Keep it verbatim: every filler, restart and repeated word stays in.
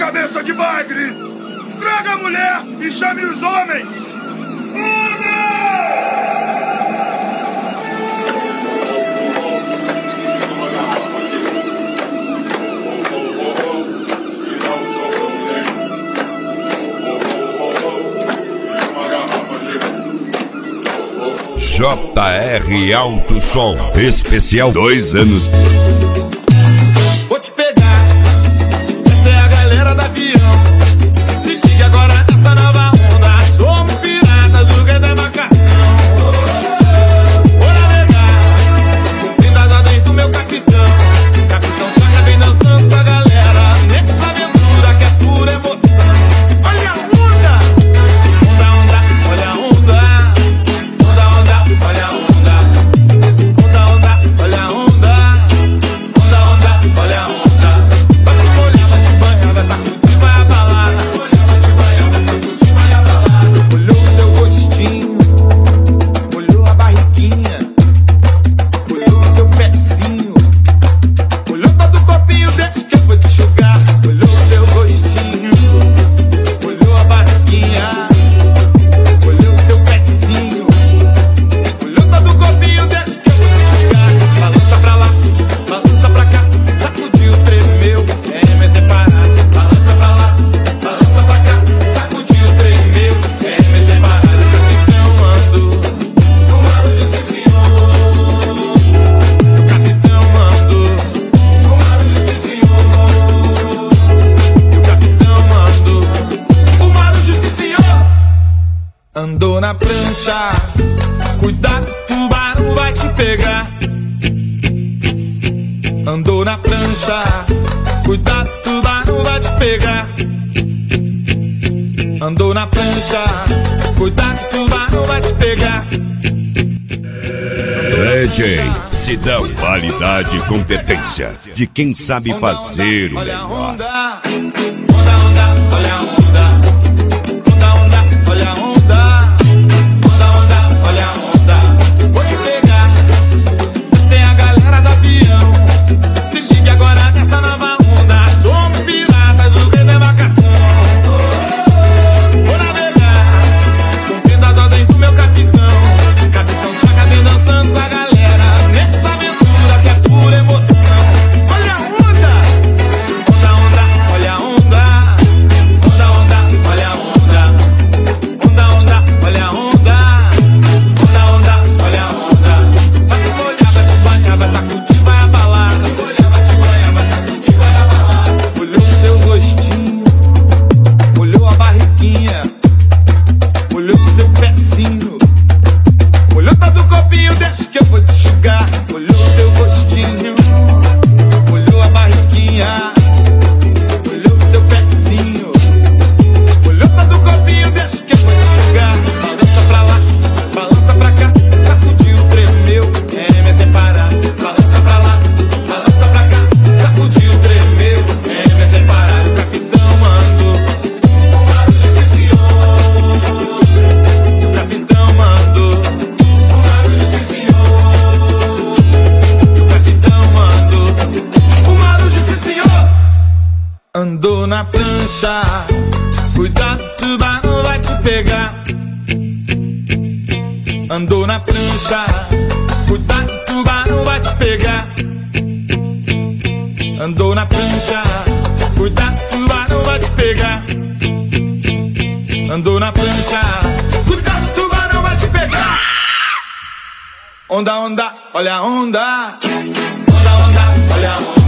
cabeça de bagre! Traga a mulher e chame os homens! J R Alto Som, especial dois anos. Vou te pegar, essa é a galera da avião. Se liga agora nessa nova onda. Somos piratas do que da embarcação. Vou navegar, cumprindo as ordens do meu capitão. Capitão Chaga vem dançando com a galera nessa aventura que é pura emoção. Olha a onda, onda, onda, olha a onda. Onda, onda, olha a onda. Onda, onda, olha a onda. Onda, onda, olha a onda. Vai te molhar, vai te banhar, vai sacudir, vai abalar. Vai te banhar, vai sacudir, vai abalar. Olhou o seu rostinho, olhou a barriguinha, olhou o seu pezinho, olhou todo o copinho, deixa que eu vou te enxugar. Olhou o seu rostinho, olhou a barriguinha, olhou o seu pezinho, olhou todo o copinho, deixa que eu vou te enxugar. Balança pra lá, balança pra cá, sacudiu, tremeu, é me separar. Balança pra lá, balança pra cá, sacudiu, tremeu, é me separar. O capitão mandou, o Maru disse senhor. O capitão mandou, o Maru disse senhor. O capitão mandou, o Maru disse senhor. Andou na prancha, cuidado, tubarão vai te pegar. Andou na prancha, cuidado, tubarão vai te pegar. Andou na prancha, cuidado, tubarão vai te pegar. D J Sidão, qualidade e competência de quem sabe fazer o Olha a melhor. onda, onda, onda, olha a onda. Onda, onda, olha a onda. Onda, onda, olha a onda. Vou te pegar, essa é a galera do avião. Se liga agora nessa nova onda. Somos piratas do rei da embarcação. Vou navegar, cumprindo as ordens do meu capitão. Capitão Chaga vem dançando com a galera nessa aventura que é pura emoção. Olha a onda, onda, onda, olha a onda. Onda, onda, olha a onda. Onda, onda, olha a onda. Onda, onda, olha a onda. Vai te molhar, vai te banhar, vai sacudir, vai abalar. Vai te molhar, vai te banhar, vai sacudir, vai abalar. Olhou o seu rostinho, olhou a barriguinha, olhou o seu pezinho, olhou todo o copinho, deixa que eu vou te enxugar. Olhou o seu rostinho, olhou a barriguinha, olhou o seu pezinho, olhou todo o copinho, deixa que eu vou te enxugar. Balança pra lá, balança pra cá, sacudiu, tremeu, é me separar. Balança pra lá, balança pra cá, sacudiu, tremeu, é me separar. O capitão mandou, o Maru disse senhor. O capitão mandou, o Maru disse senhor. O capitão mandou, o Maru disse senhor. Andou na prancha, cuidado, tubarão vai te pegar. Andou na prancha, cuidado, tubarão vai te pegar. Andou na prancha, cuidado, tubarão vai te pegar. Andou na prancha, cuidado, tubarão vai te pegar. Onda, onda, olha a onda. Onda, onda, olha a onda.